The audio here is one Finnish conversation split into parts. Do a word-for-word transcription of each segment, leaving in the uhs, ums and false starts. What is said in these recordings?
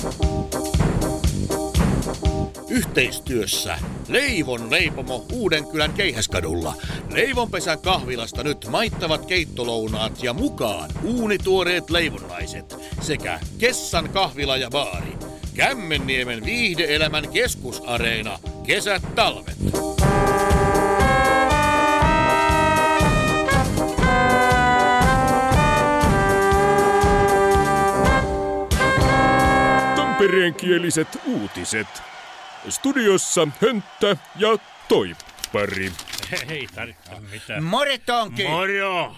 Yhteistyössä Leivon leipomo Uudenkylän Keihäskadulla. Leivonpesän kahvilasta nyt maittavat keittolounaat ja mukaan uunituoreet leivonnaiset sekä Kessan kahvila ja baari. Kämmenniemen viihde-elämän keskusareena. Kesät talvet. Tampereenkieliset uutiset. Studiossa Hönttä ja Toippari. Ei tarvitse mitään. Moretonki! Moro!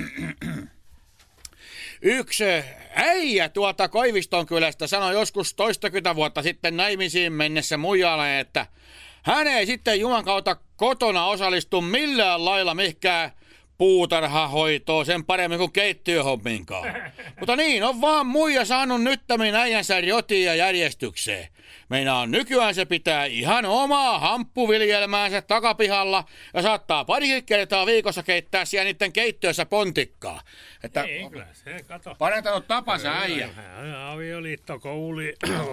Yksi äijä tuolta Koiviston kylästä sanoi joskus toistakymmentä vuotta sitten naimisiin mennessä muijalle, että hän ei sitten Juman kautta kotona osallistu millään lailla mihkään puutarhahoitoon sen paremmin kuin keittiöhomminkaan. Mutta niin on vaan muija saanut nyttämin äijänsä rotiin ja järjestykseen. Meinaa nykyään se pitää ihan omaa hamppuviljelmäänsä takapihalla ja saattaa parikin kertaa viikossa keittää siellä niiden keittiössä pontikkaa. Että ei, kyllä se, kato. Parantanut tapansa äijä. Avioliitto, kouli.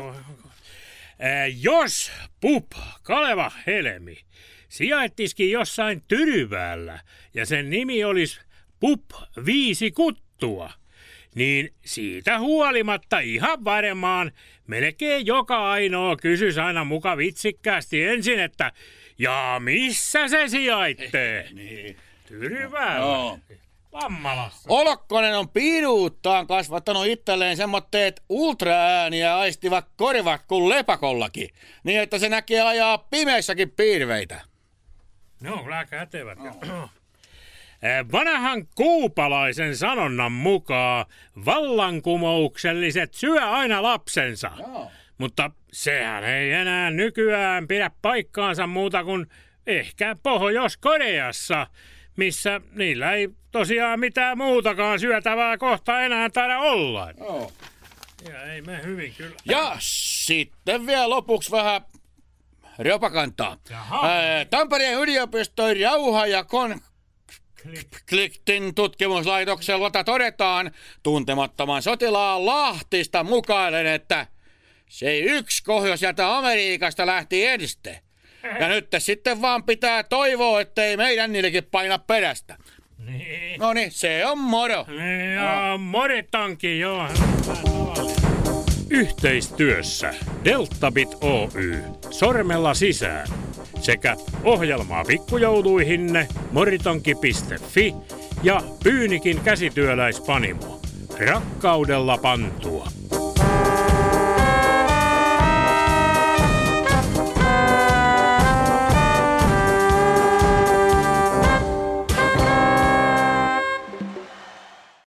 Jos Pup Kaleva Helmi sijaittiskin jossain Tyryväällä ja sen nimi olisi Pup Viisi Kuttua, niin siitä huolimatta ihan varmaan melkein joka ainoa kysyisi aina muka vitsikkäästi ensin, että ja missä se sijaittee? Niin. Tyryväällä. No. Vammalassa. Olokkonen on piiruuttaan kasvattanut itselleen semmoitteet ultraääniä aistivat korvat kuin lepakollakin, niin että se näkee ajaa pimeissäkin piirveitä. No, kyllä kätevät. No. Vanhan kuupalaisen sanonnan mukaan vallankumoukselliset syö aina lapsensa. No. Mutta sehän ei enää nykyään pidä paikkaansa muuta kuin ehkä Pohjois-Koreassa, missä niillä ei tosiaan mitään muutakaan syötävää kohta enää taida olla. No. Ja ei me hyvin kyllä. Ja sitten vielä lopuksi vähän ropakantaa. Ää, Tampereen yliopiston rauha- ja konfliktin tutkimuslaitoksella todetaan tuntemattoman sotilaan Lahtista mukaillen, että se yksi kohjo sieltä Amerikasta lähti enste. Ja nyt sitten vaan pitää toivoa, ettei meidän niillekin paina perästä. Niin. No niin, se on moro. Niin, ja Moretonki, joo. Yhteistyössä Deltabit Oy, sormella sisään, sekä ohjelmaa pikkujouluihinne moritonki piste fi ja Pyynikin käsityöläispanimo. Rakkaudella pantua.